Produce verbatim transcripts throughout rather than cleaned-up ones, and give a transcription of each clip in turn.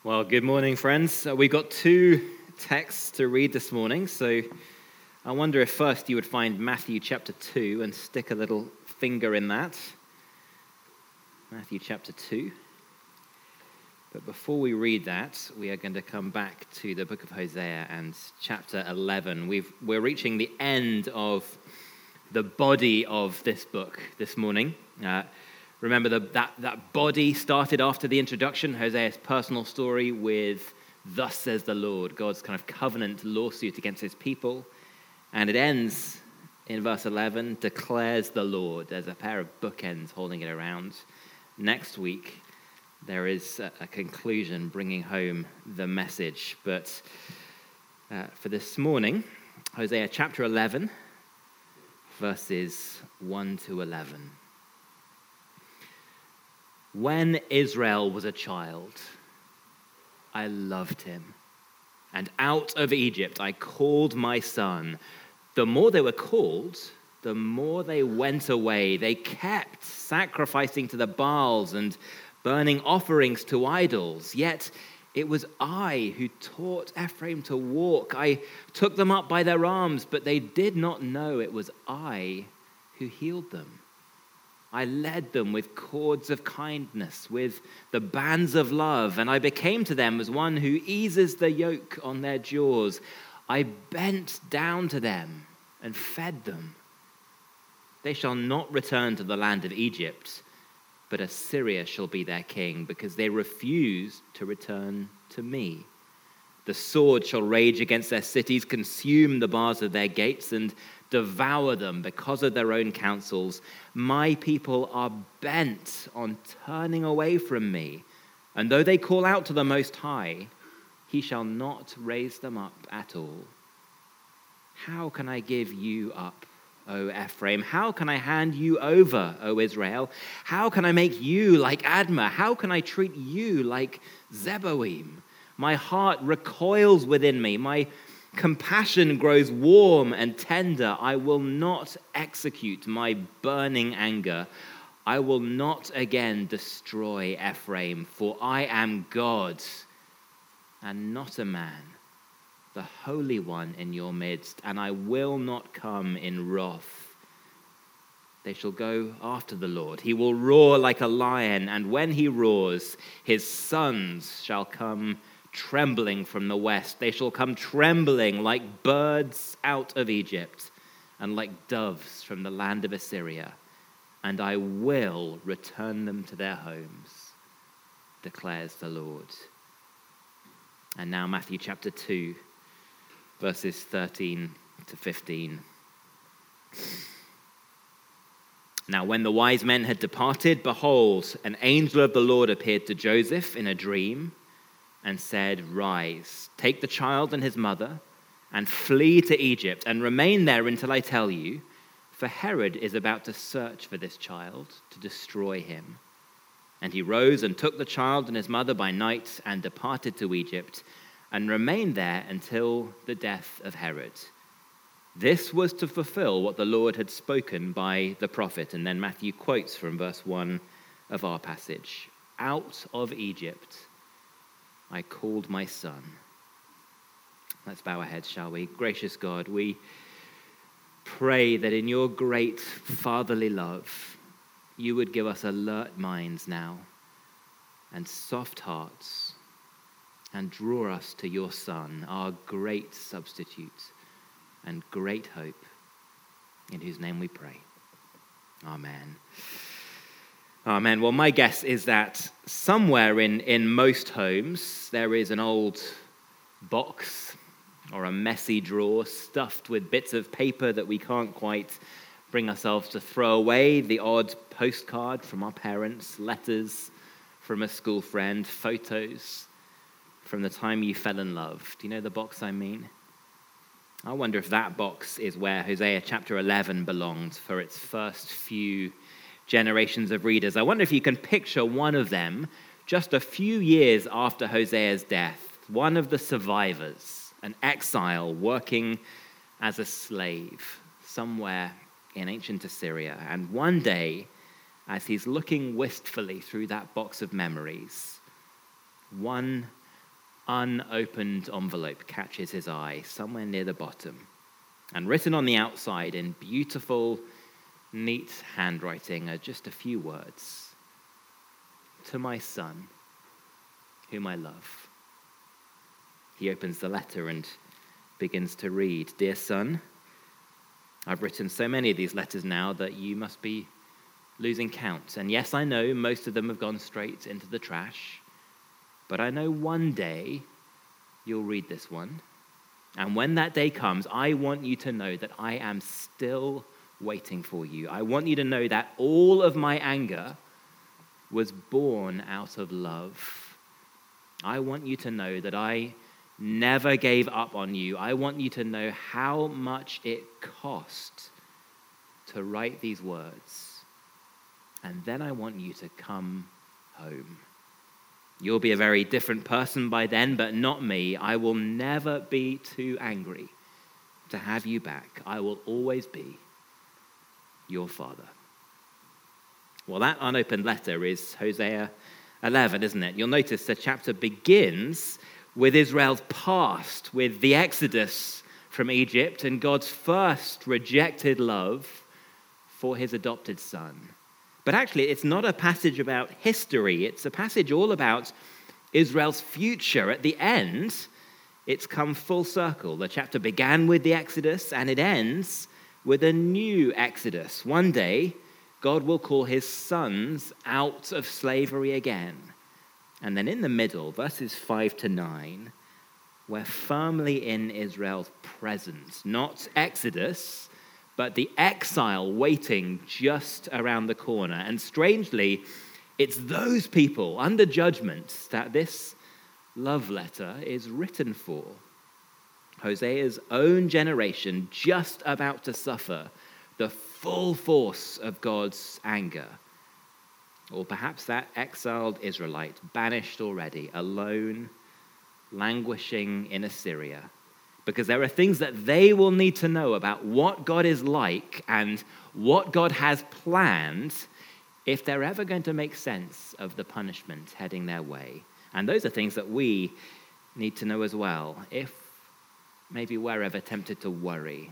Well, good morning, friends. Uh, we've got two texts to read this morning, so I wonder if first you would find Matthew chapter two and stick a little finger in that. Matthew chapter two. But before we read that, we are going to come back to the book of Hosea and chapter eleven. We've, we're reaching the end of the body of this book this morning. Uh, Remember, the, that, that body started after the introduction, Hosea's personal story with, "Thus says the Lord," God's kind of covenant lawsuit against his people. And it ends in verse eleven, "declares the Lord." There's a pair of bookends holding it around. Next week, there is a, a conclusion bringing home the message. But uh, for this morning, Hosea chapter eleven, verses one to eleven. "When Israel was a child, I loved him, and out of Egypt I called my son. The more they were called, the more they went away. They kept sacrificing to the Baals and burning offerings to idols. Yet it was I who taught Ephraim to walk. I took them up by their arms, but they did not know it was I who healed them. I led them with cords of kindness, with the bands of love, and I became to them as one who eases the yoke on their jaws. I bent down to them and fed them. They shall not return to the land of Egypt, but Assyria shall be their king, because they refused to return to me. The sword shall rage against their cities, consume the bars of their gates, and devour them because of their own counsels. My people are bent on turning away from me, and though they call out to the Most High, he shall not raise them up at all. How can I give you up, O Ephraim? How can I hand you over, O Israel? How can I make you like Admah? How can I treat you like Zeboim? My heart recoils within me. My compassion grows warm and tender. I will not execute my burning anger. I will not again destroy Ephraim, for I am God and not a man, the Holy One in your midst, and I will not come in wrath. They shall go after the Lord. He will roar like a lion, and when he roars, his sons shall come trembling from the west. They shall come trembling like birds out of Egypt and like doves from the land of Assyria, and I will return them to their homes, declares the Lord. And now Matthew chapter two, verses thirteen to fifteen. Now when the wise men had departed, behold, an angel of the Lord appeared to Joseph in a dream and said, "Rise, take the child and his mother, and flee to Egypt, and remain there until I tell you, for Herod is about to search for this child to destroy him." And he rose and took the child and his mother by night and departed to Egypt, and remained there until the death of Herod. This was to fulfill what the Lord had spoken by the prophet. And then Matthew quotes from verse one of our passage, "Out of Egypt I called my son." Let's bow our heads, shall we? Gracious God, we pray that in your great fatherly love, you would give us alert minds now and soft hearts, and draw us to your Son, our great substitute and great hope, in whose name we pray. Amen. Amen. Well, my guess is that somewhere in, in most homes, there is an old box or a messy drawer stuffed with bits of paper that we can't quite bring ourselves to throw away, the odd postcard from our parents, letters from a school friend, photos from the time you fell in love. Do you know the box I mean? I wonder if that box is where Hosea chapter eleven belonged for its first few generations of readers. I wonder if you can picture one of them just a few years after Hosea's death, one of the survivors, an exile working as a slave somewhere in ancient Assyria. And one day, as he's looking wistfully through that box of memories, one unopened envelope catches his eye somewhere near the bottom. And written on the outside in beautiful, neat handwriting are just a few words. To my son, whom I love. He opens the letter and begins to read. Dear son, I've written so many of these letters now that you must be losing count. And yes, I know most of them have gone straight into the trash. But I know one day you'll read this one. And when that day comes, I want you to know that I am still waiting for you. I want you to know that all of my anger was born out of love. I want you to know that I never gave up on you. I want you to know how much it cost to write these words. And then I want you to come home. You'll be a very different person by then, but not me. I will never be too angry to have you back. I will always be your father. Well, that unopened letter is Hosea eleven, isn't it? You'll notice the chapter begins with Israel's past, with the Exodus from Egypt and God's first rejected love for his adopted son. But actually, it's not a passage about history. It's a passage all about Israel's future. At the end, it's come full circle. The chapter began with the Exodus, and it ends with a new Exodus. One day, God will call his sons out of slavery again. And then in the middle, verses five to nine, we're firmly in Israel's presence, not Exodus, but the exile waiting just around the corner. And strangely, it's those people under judgment that this love letter is written for. Hosea's own generation just about to suffer the full force of God's anger. Or perhaps that exiled Israelite, banished already, alone, languishing in Assyria. Because there are things that they will need to know about what God is like and what God has planned if they're ever going to make sense of the punishment heading their way. And those are things that we need to know as well, if maybe we're ever tempted to worry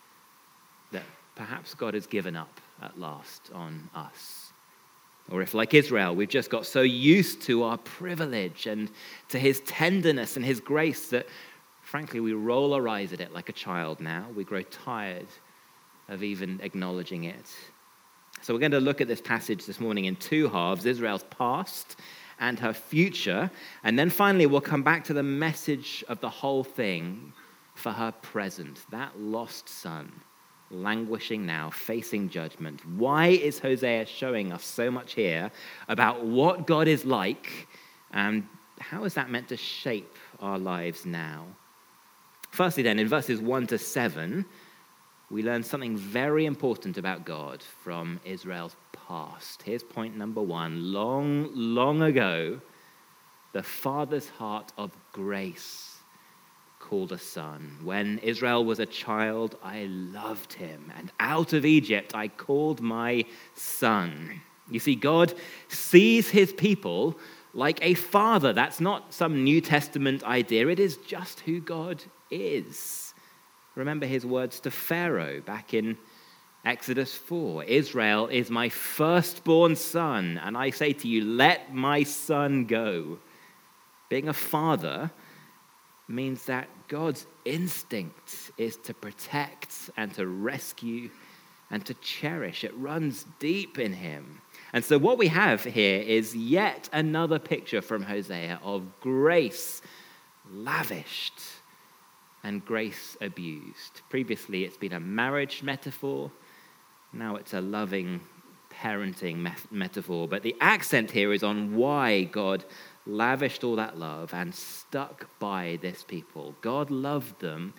that perhaps God has given up at last on us. Or if, like Israel, we've just got so used to our privilege and to his tenderness and his grace that frankly, we roll our eyes at it like a child now. We grow tired of even acknowledging it. So we're going to look at this passage this morning in two halves, Israel's past and her future. And then finally, we'll come back to the message of the whole thing for her present, that lost son, languishing now, facing judgment. Why is Hosea showing us so much here about what God is like, and how is that meant to shape our lives now? Firstly then, in verses one to seven, we learn something very important about God from Israel's past. Here's point number one. Long, long ago, the Father's heart of grace called a son. When Israel was a child, I loved him, and out of Egypt I called my son. You see, God sees his people like a father. That's not some New Testament idea. It is just who God is. Remember his words to Pharaoh back in Exodus four. Israel is my firstborn son, and I say to you, let my son go. Being a father means that God's instinct is to protect and to rescue and to cherish. It runs deep in him. And so what we have here is yet another picture from Hosea of grace lavished and grace abused. Previously, it's been a marriage metaphor. Now it's a loving parenting met- metaphor. But the accent here is on why God lavished all that love and stuck by this people. God loved them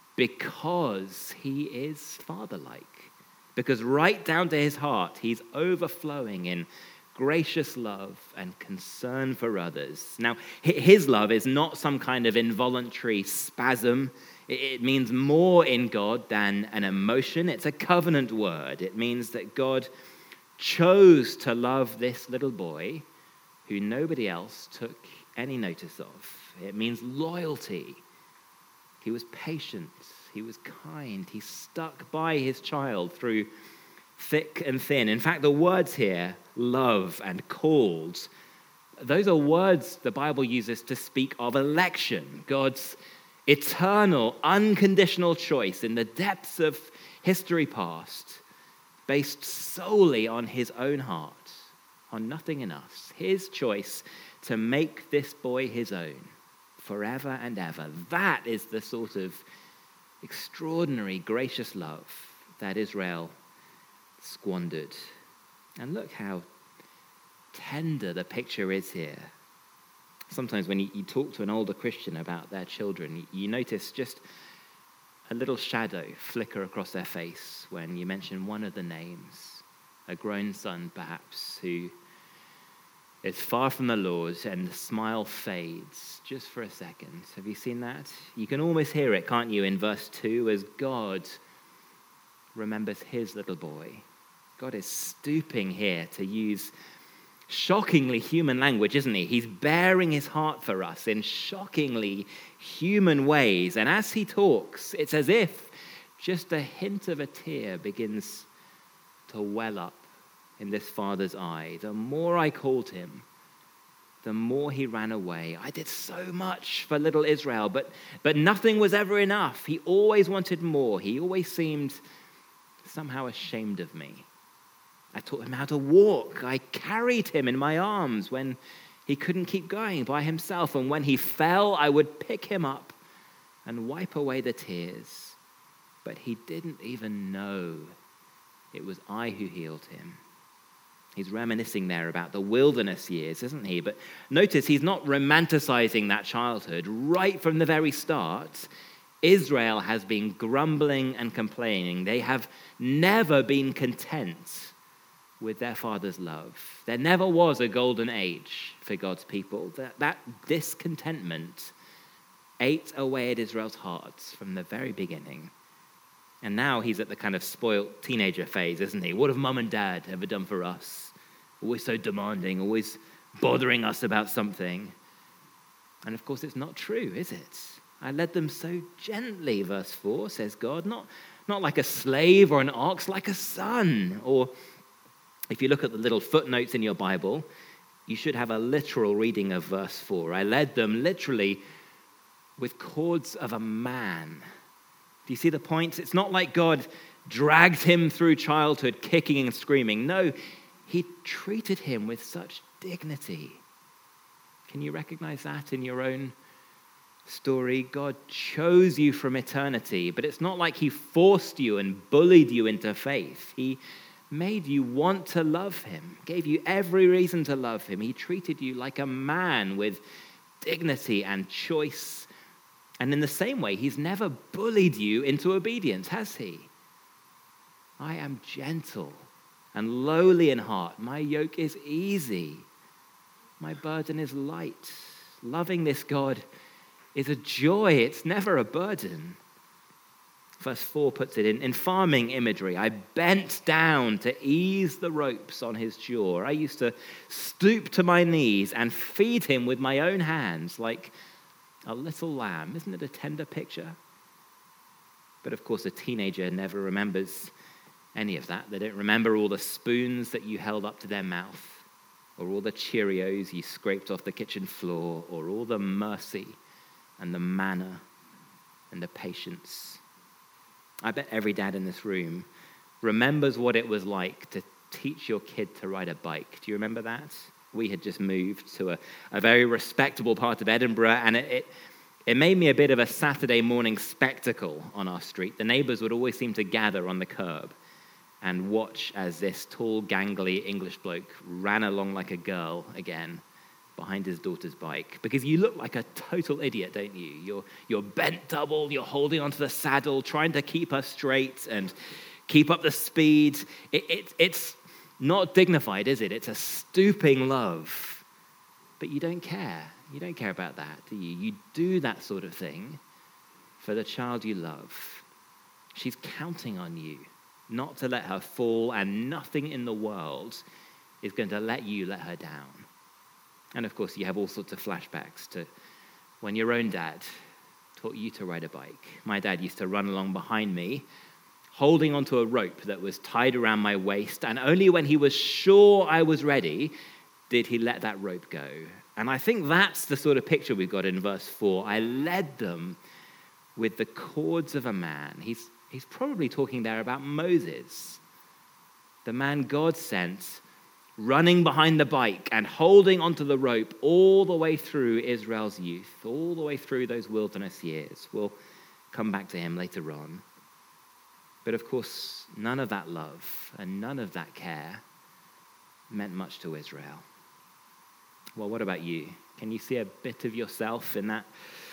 because he is father-like. Because right down to his heart, he's overflowing in gracious love and concern for others. Now, his love is not some kind of involuntary spasm. It means more in God than an emotion. It's a covenant word. It means that God chose to love this little boy who nobody else took any notice of. It means loyalty. He was patient. He was kind. He stuck by his child through thick and thin. In fact, the words here, love and called, those are words the Bible uses to speak of election, God's eternal, unconditional choice in the depths of history past, based solely on his own heart, on nothing in us. His choice to make this boy his own forever and ever. That is the sort of extraordinary, gracious love that Israel squandered. And look how tender the picture is here. Sometimes when you, you talk to an older Christian about their children, you, you notice just a little shadow flicker across their face when you mention one of the names, a grown son perhaps, who is far from the Lord, and the smile fades just for a second. Have you seen that? You can almost hear it, can't you, in verse two, as God remembers his little boy. God is stooping here to use shockingly human language, isn't he? He's bearing his heart for us in shockingly human ways. And as he talks, it's as if just a hint of a tear begins to well up in this father's eye. The more I called him, the more he ran away. I did so much for little Israel, but, but nothing was ever enough. He always wanted more. He always seemed somehow ashamed of me. I taught him how to walk. I carried him in my arms when he couldn't keep going by himself. And when he fell, I would pick him up and wipe away the tears. But he didn't even know it was I who healed him. He's reminiscing there about the wilderness years, isn't he? But notice he's not romanticizing that childhood. Right from the very start, Israel has been grumbling and complaining. They have never been content with their father's love. There never was a golden age for God's people. That, that discontentment ate away at Israel's hearts from the very beginning. And now he's at the kind of spoilt teenager phase, isn't he? What have mum and dad ever done for us? Always so demanding, always bothering us about something. And of course, it's not true, is it? I led them so gently, verse four says God, not, not like a slave or an ox, like a son. Or if you look at the little footnotes in your Bible, you should have a literal reading of verse four. I led them literally with cords of a man. Do you see the point? It's not like God dragged him through childhood kicking and screaming. No, he treated him with such dignity. Can you recognize that in your own story? God chose you from eternity, but it's not like he forced you and bullied you into faith. He made you want to love him, gave you every reason to love him. He treated you like a man with dignity and choice. And in the same way, he's never bullied you into obedience, has he? I am gentle and lowly in heart. My yoke is easy. My burden is light. Loving this God is a joy. It's never a burden. Verse four puts it in, in farming imagery. I bent down to ease the ropes on his jaw. I used to stoop to my knees and feed him with my own hands like a little lamb. Isn't it a tender picture? But of course, a teenager never remembers any of that. They don't remember all the spoons that you held up to their mouth, or all the Cheerios you scraped off the kitchen floor, or all the mercy and the manna and the patience. I bet every dad in this room remembers what it was like to teach your kid to ride a bike. Do you remember that? We had just moved to a, a very respectable part of Edinburgh, and it, it it made me a bit of a Saturday morning spectacle on our street. The neighbors would always seem to gather on the curb and watch as this tall, gangly English bloke ran along like a girl again behind his daughter's bike. Because you look like a total idiot, don't you? You're, you're bent double, you're holding onto the saddle, trying to keep her straight and keep up the speed. It, it, it's not dignified, is it? It's a stooping love. But you don't care. You don't care about that, do you? You do that sort of thing for the child you love. She's counting on you not to let her fall, and nothing in the world is going to let you let her down. And of course, you have all sorts of flashbacks to when your own dad taught you to ride a bike. My dad used to run along behind me, holding onto a rope that was tied around my waist, and only when he was sure I was ready did he let that rope go. And I think that's the sort of picture we've got in verse four. I led them with the cords of a man. He's, he's probably talking there about Moses, the man God sent, running behind the bike and holding onto the rope all the way through Israel's youth, all the way through those wilderness years. We'll come back to him later on. But of course, none of that love and none of that care meant much to Israel. Well, what about you? Can you see a bit of yourself in that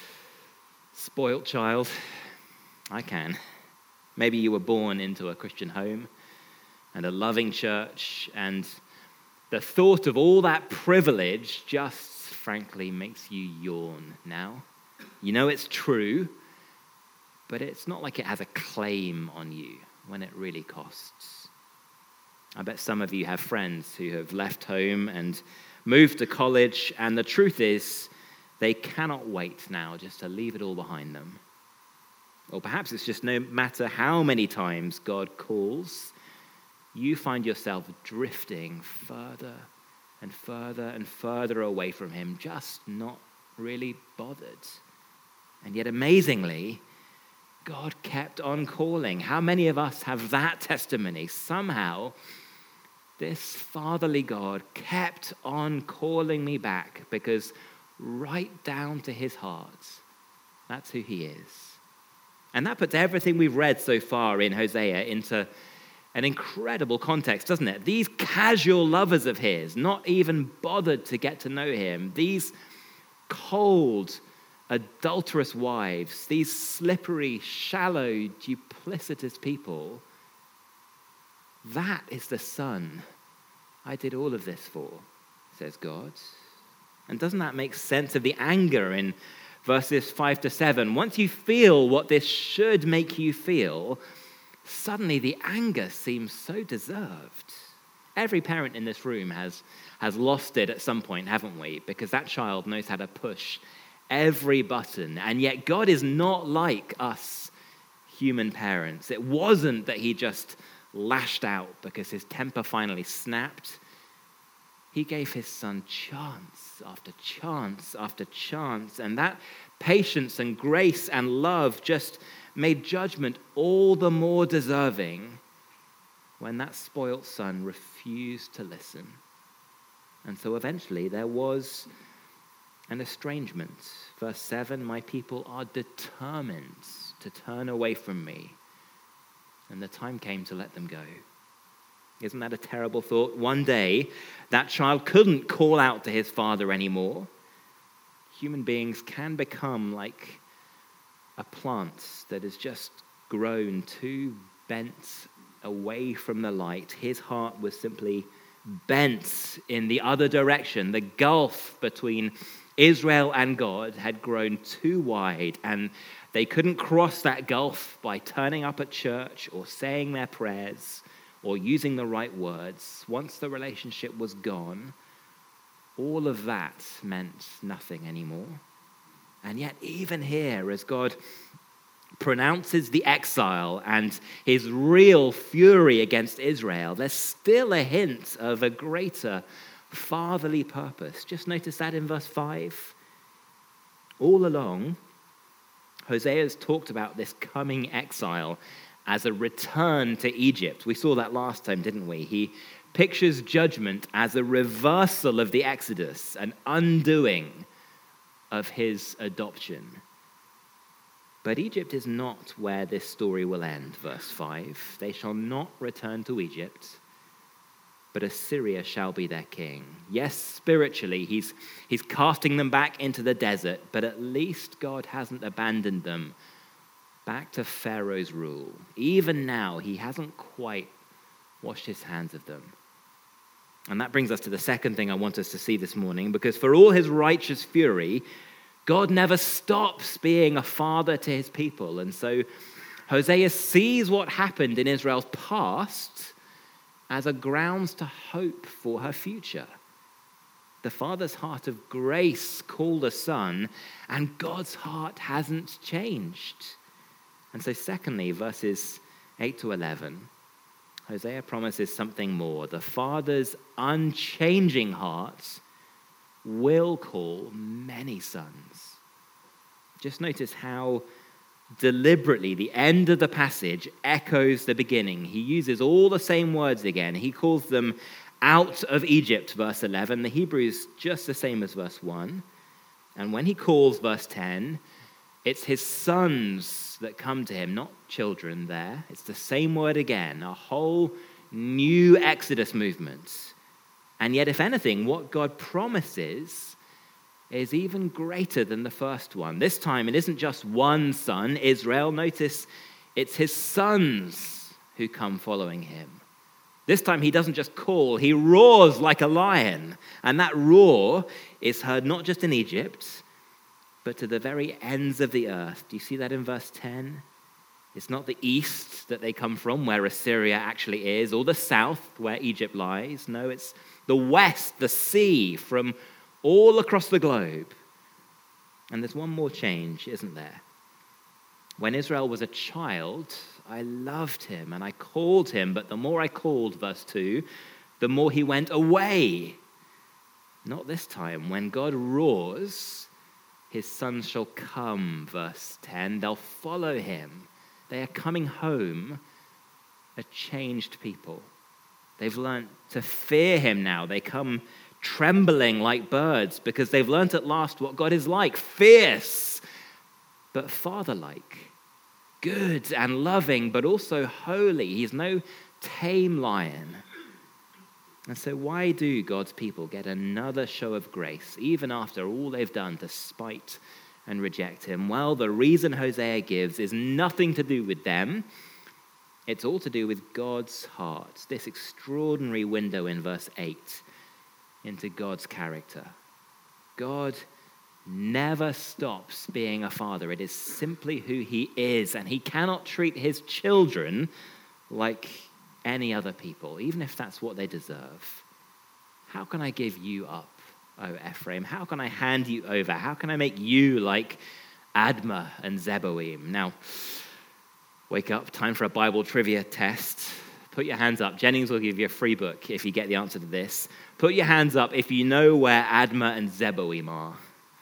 spoilt child? I can. Maybe you were born into a Christian home and a loving church, and the thought of all that privilege just frankly makes you yawn now. You know it's true, but it's not like it has a claim on you when it really costs. I bet some of you have friends who have left home and moved to college, and the truth is they cannot wait now just to leave it all behind them. Or perhaps it's just no matter how many times God calls, you find yourself drifting further and further and further away from him, just not really bothered. And yet amazingly, God kept on calling. How many of us have that testimony? Somehow, this fatherly God kept on calling me back, because right down to his heart, that's who he is. And that puts everything we've read so far in Hosea into an incredible context, doesn't it? These casual lovers of his, not even bothered to get to know him, these cold, adulterous wives, these slippery, shallow, duplicitous people, that is the son I did all of this for, says God. And doesn't that make sense of the anger in verses five to seven? Once you feel what this should make you feel, suddenly the anger seems so deserved. Every parent in this room has, has lost it at some point, haven't we? Because that child knows how to push every button. And yet God is not like us human parents. It wasn't that he just lashed out because his temper finally snapped. He gave his son chance after chance after chance. And that patience and grace and love just made judgment all the more deserving when that spoilt son refused to listen. And so eventually there was an estrangement. Verse seven, my people are determined to turn away from me. And the time came to let them go. Isn't that a terrible thought? One day, that child couldn't call out to his father anymore. Human beings can become like a plant that has just grown too bent away from the light. His heart was simply bent in the other direction. The gulf between Israel and God had grown too wide, and they couldn't cross that gulf by turning up at church or saying their prayers or using the right words. Once the relationship was gone, all of that meant nothing anymore. And yet even here, as God pronounces the exile and his real fury against Israel, there's still a hint of a greater fatherly purpose. Just notice that in verse five. All along, Hosea has talked about this coming exile as a return to Egypt. We saw that last time, didn't we? He pictures judgment as a reversal of the Exodus, an undoing of his adoption. But Egypt is not where this story will end, verse five. They shall not return to Egypt, but Assyria shall be their king. Yes, spiritually, he's, he's casting them back into the desert, but at least God hasn't abandoned them back to Pharaoh's rule. Even now, he hasn't quite washed his hands of them. And that brings us to the second thing I want us to see this morning, because for all his righteous fury, God never stops being a father to his people. And so Hosea sees what happened in Israel's past as a grounds to hope for her future. The Father's heart of grace called a son, and God's heart hasn't changed. And so secondly, verses eight to eleven, Hosea promises something more. The Father's unchanging heart will call many sons. Just notice how deliberately the end of the passage echoes the beginning. He uses all the same words again. He calls them out of Egypt, verse eleven. The Hebrew is just the same as verse one. And when he calls verse ten, it's his sons that come to him, not children there. It's the same word again, a whole new Exodus movement. And yet, if anything, what God promises is even greater than the first one. This time, it isn't just one son, Israel. Notice it's his sons who come following him. This time, he doesn't just call, he roars like a lion. And that roar is heard not just in Egypt, but to the very ends of the earth. Do you see that in verse ten? It's not the east that they come from, where Assyria actually is, or the south, where Egypt lies. No, it's the west, the sea, from all across the globe. And there's one more change, isn't there? When Israel was a child, I loved him and I called him, but the more I called, verse two, the more he went away. Not this time. When God roars, his sons shall come, verse ten. They'll follow him. They are coming home a changed people. They've learned to fear him now. They come trembling like birds because they've learned at last what God is like, fierce, but father-like, good and loving, but also holy. He's no tame lion. And so why do God's people get another show of grace, even after all they've done to spite and reject him? Well, the reason Hosea gives is nothing to do with them. It's all to do with God's heart, this extraordinary window in verse eight into God's character. God never stops being a father. It is simply who he is, and he cannot treat his children like any other people, even if that's what they deserve. How can I give you up, O Ephraim? How can I hand you over? How can I make you like Admah and Zeboim? Now, wake up, time for a Bible trivia test. Put your hands up. Jennings will give you a free book if you get the answer to this. Put your hands up if you know where Admah and Zeboim are.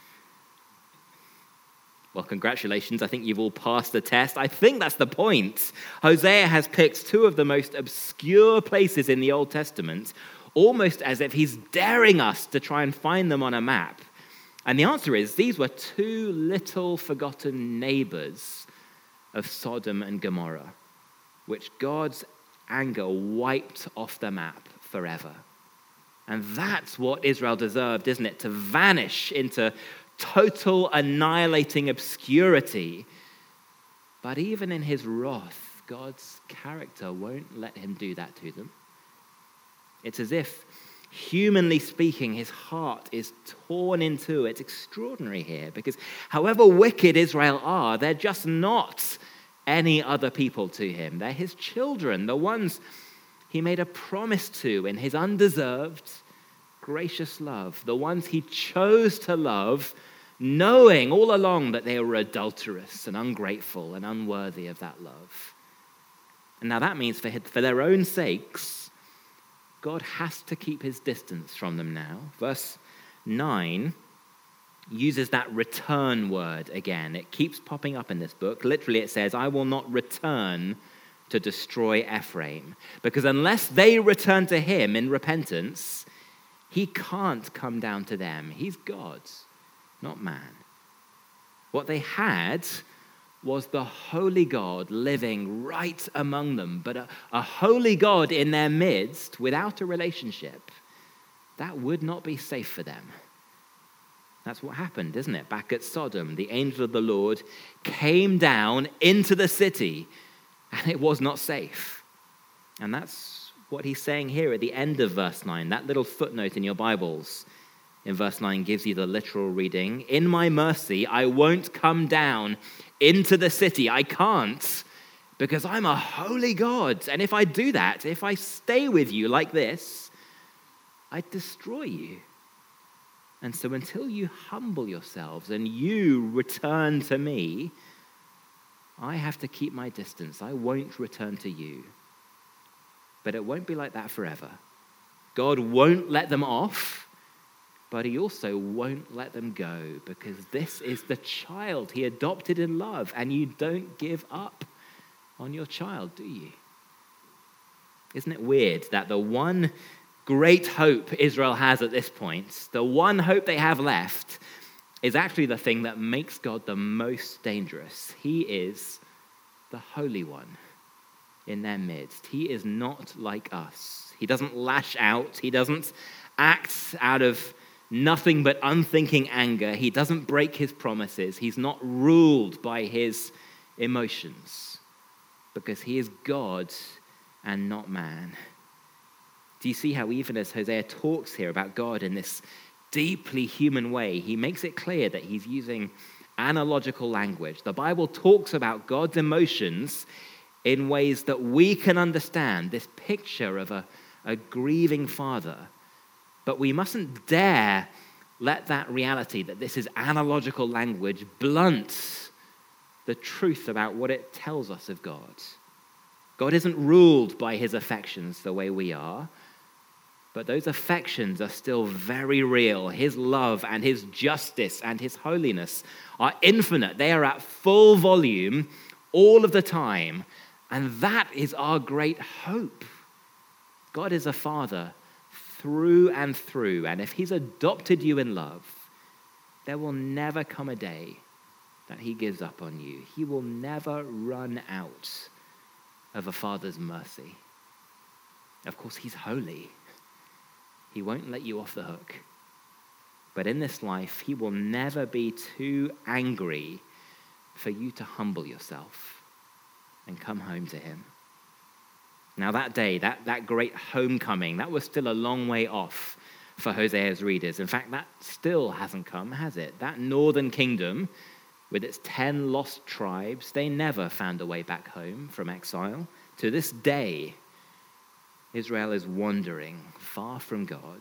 Well, congratulations. I think you've all passed the test. I think that's the point. Hosea has picked two of the most obscure places in the Old Testament, almost as if he's daring us to try and find them on a map. And the answer is these were two little forgotten neighbors of Sodom and Gomorrah, which God's anger wiped off the map forever. And that's what Israel deserved, isn't it? To vanish into total annihilating obscurity. But even in his wrath, God's character won't let him do that to them. It's as if, humanly speaking, his heart is torn in two. It's extraordinary here, because however wicked Israel are, they're just not any other people to him. They're his children, the ones he made a promise to in his undeserved, gracious love, the ones he chose to love, knowing all along that they were adulterous and ungrateful and unworthy of that love. And now that means for, his, for their own sakes, God has to keep his distance from them now. Verse nine uses that return word again. It keeps popping up in this book. Literally it says, I will not return to destroy Ephraim. Because unless they return to him in repentance, he can't come down to them. He's God, not man. What they had was the holy God living right among them, but a, a holy God in their midst without a relationship. That would not be safe for them. That's what happened, isn't it? Back at Sodom, the angel of the Lord came down into the city, and it was not safe. And that's what he's saying here at the end of verse nine. That little footnote in your Bibles in verse nine gives you the literal reading. In my mercy, I won't come down into the city. I can't, because I'm a holy God. And if I do that, if I stay with you like this, I'd destroy you. And so until you humble yourselves and you return to me, I have to keep my distance. I won't return to you. But it won't be like that forever. God won't let them off, but he also won't let them go, because this is the child he adopted in love, and you don't give up on your child, do you? Isn't it weird that the one great hope Israel has at this point, the one hope they have left, is actually the thing that makes God the most dangerous? He is the Holy One in their midst. He is not like us. He doesn't lash out. He doesn't act out of nothing but unthinking anger. He doesn't break his promises. He's not ruled by his emotions, because he is God and not man. Do you see how even as Hosea talks here about God in this deeply human way, he makes it clear that he's using analogical language. The Bible talks about God's emotions in ways that we can understand, this picture of a, a grieving father. But we mustn't dare let that reality, that this is analogical language, blunt the truth about what it tells us of God. God isn't ruled by his affections the way we are, but those affections are still very real. His love and his justice and his holiness are infinite. They are at full volume all of the time. And that is our great hope. God is a father through and through. And if he's adopted you in love, there will never come a day that he gives up on you. He will never run out of a father's mercy. Of course, he's holy. He won't let you off the hook. But in this life, he will never be too angry for you to humble yourself and come home to him. Now that day, that, that great homecoming, that was still a long way off for Hosea's readers. In fact, that still hasn't come, has it? That northern kingdom, with its ten lost tribes, they never found a way back home from exile. To this day, Israel is wandering far from God.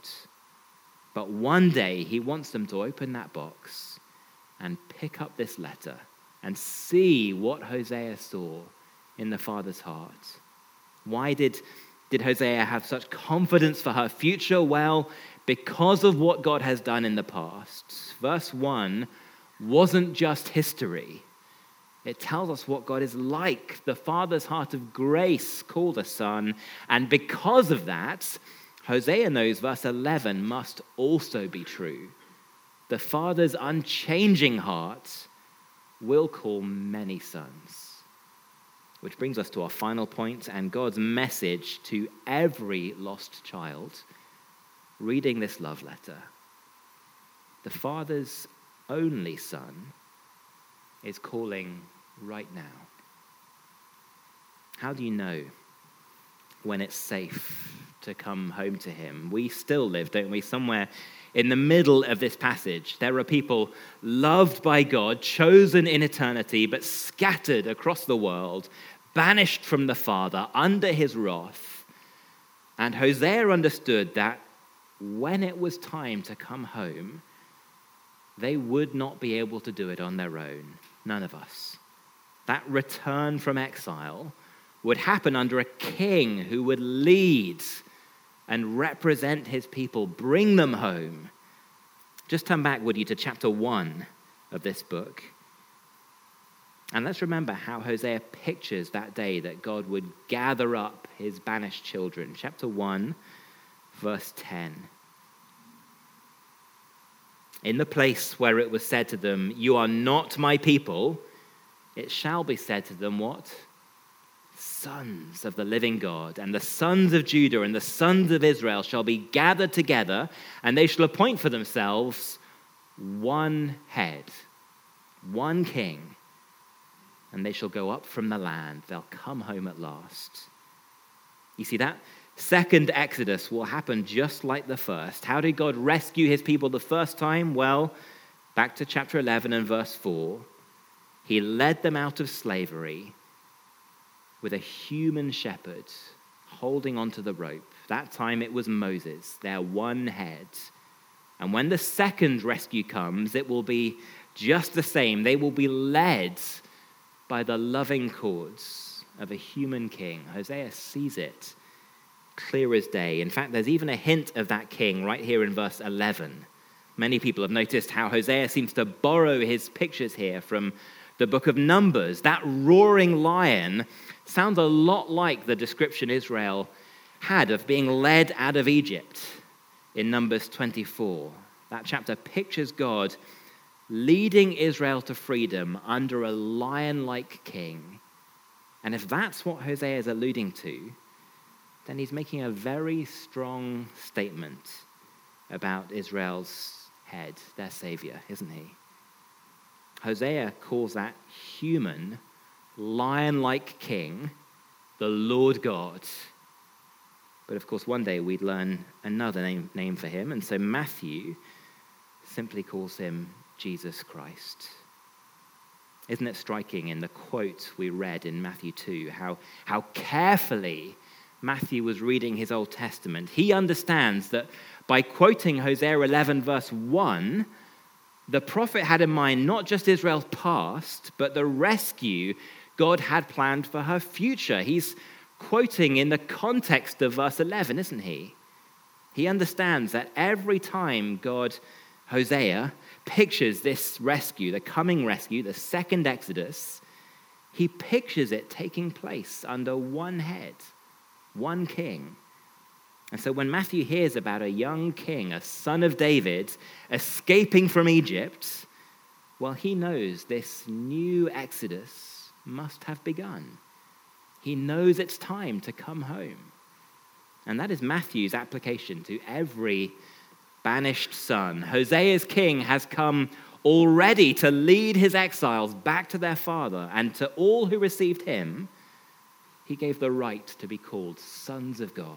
But one day, he wants them to open that box and pick up this letter and see what Hosea saw in the father's heart. Why did, did Hosea have such confidence for her future? Well, because of what God has done in the past. Verse one wasn't just history. It tells us what God is like. The Father's heart of grace called a son. And because of that, Hosea knows verse eleven must also be true. The Father's unchanging heart will call many sons. Which brings us to our final point and God's message to every lost child reading this love letter. The Father's only Son is calling right now. How do you know when it's safe to come home to him? We still live, don't we, somewhere in the middle of this passage. There are people loved by God, chosen in eternity, but scattered across the world, banished from the Father under his wrath. And Hosea understood that when it was time to come home, they would not be able to do it on their own. None of us. That return from exile would happen under a king who would lead and represent his people, bring them home. Just turn back, would you, to chapter one of this book. And let's remember how Hosea pictures that day that God would gather up his banished children. Chapter one, verse ten. In the place where it was said to them, "You are not my people," it shall be said to them, what? Sons of the living God, and the sons of Judah and the sons of Israel shall be gathered together, and they shall appoint for themselves one head, one king, and they shall go up from the land. They'll come home at last. You see, that second Exodus will happen just like the first. How did God rescue his people the first time? Well, back to chapter eleven and verse four. He led them out of slavery with a human shepherd holding onto the rope. That time it was Moses, their one head. And when the second rescue comes, it will be just the same. They will be led by the loving cords of a human king. Hosea sees it clear as day. In fact, there's even a hint of that king right here in verse eleven. Many people have noticed how Hosea seems to borrow his pictures here from the book of Numbers. That roaring lion sounds a lot like the description Israel had of being led out of Egypt in Numbers twenty-four. That chapter pictures God leading Israel to freedom under a lion-like king. And if that's what Hosea is alluding to, then he's making a very strong statement about Israel's head, their savior, isn't he? Hosea calls that human, lion-like king the Lord God. But of course, one day we'd learn another name, name for him, and so Matthew simply calls him Jesus Christ. Isn't it striking in the quote we read in Matthew two, how, how carefully Matthew was reading his Old Testament? He understands that by quoting Hosea eleven verse one, the prophet had in mind not just Israel's past, but the rescue God had planned for her future. He's quoting in the context of verse eleven, isn't he? He understands that every time God, Hosea, pictures this rescue, the coming rescue, the second Exodus, he pictures it taking place under one head, one king. And so when Matthew hears about a young king, a son of David, escaping from Egypt, well, he knows this new Exodus must have begun. He knows it's time to come home. And that is Matthew's application to every banished son. Hosea's king has come already to lead his exiles back to their father, and to all who received him, he gave the right to be called sons of God.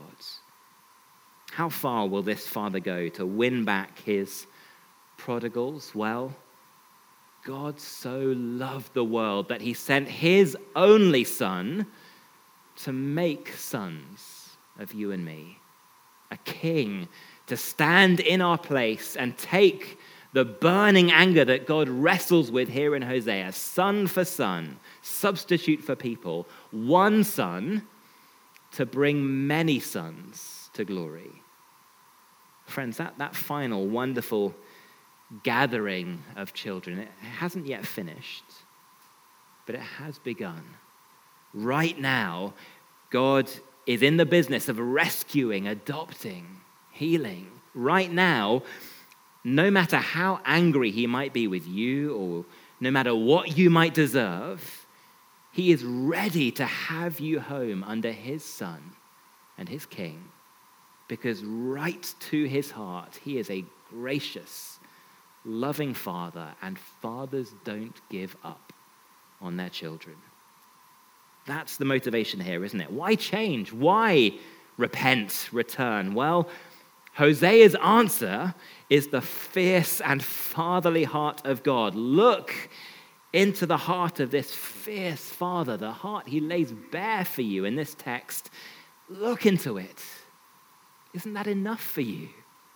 How far will this father go to win back his prodigals? Well, God so loved the world that he sent his only son to make sons of you and me. A king to stand in our place and take the burning anger that God wrestles with here in Hosea, son for son, substitute for people, one son to bring many sons to glory. Friends, that, that final wonderful gathering of children, it hasn't yet finished, but it has begun. Right now, God is in the business of rescuing, adopting, healing. Right now, no matter how angry he might be with you, or no matter what you might deserve, he is ready to have you home under his son and his king, because right to his heart, he is a gracious, loving father, and fathers don't give up on their children. That's the motivation here, isn't it? Why change? Why repent, return? Well, Hosea's answer is the fierce and fatherly heart of God. Look into the heart of this fierce father, the heart he lays bare for you in this text. Look into it. Isn't that enough for you?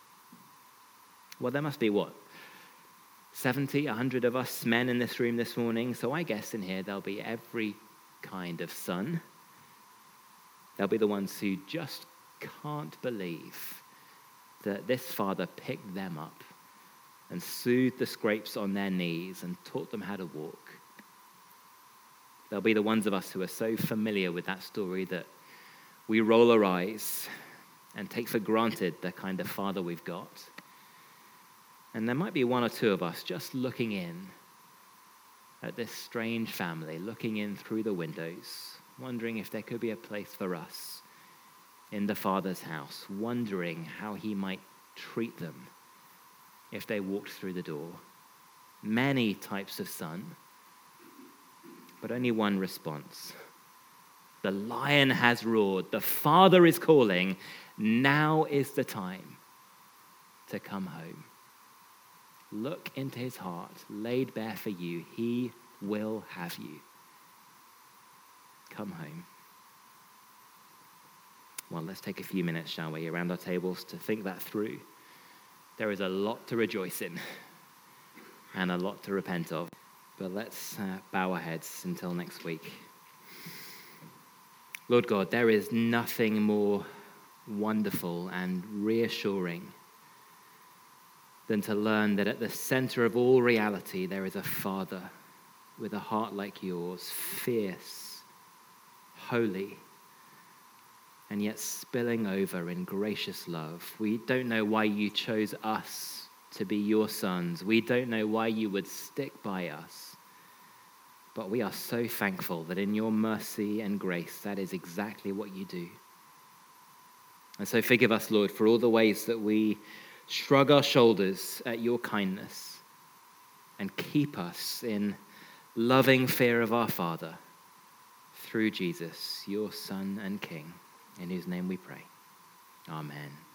Well, there must be what? seventy, one hundred of us men in this room this morning. So I guess in here there'll be every kind of son. They'll be the ones who just can't believe that this father picked them up and soothed the scrapes on their knees and taught them how to walk. They'll be the ones of us who are so familiar with that story that we roll our eyes and take for granted the kind of father we've got. And there might be one or two of us just looking in at this strange family, looking in through the windows, wondering if there could be a place for us in the Father's house, wondering how he might treat them if they walked through the door. Many types of son, but only one response. The lion has roared, the Father is calling, now is the time to come home. Look into his heart, laid bare for you. He will have you. Come home. Well, let's take a few minutes, shall we, around our tables to think that through, there is a lot to rejoice in and a lot to repent of. But let's uh, bow our heads until next week. Lord God, there is nothing more wonderful and reassuring than to learn that at the center of all reality there is a Father with a heart like yours, fierce, holy, and yet spilling over in gracious love. We don't know why you chose us to be your sons. We don't know why you would stick by us. But we are so thankful that in your mercy and grace, that is exactly what you do. And so forgive us, Lord, for all the ways that we shrug our shoulders at your kindness, and keep us in loving fear of our Father through Jesus, your Son and King, in whose name we pray. Amen.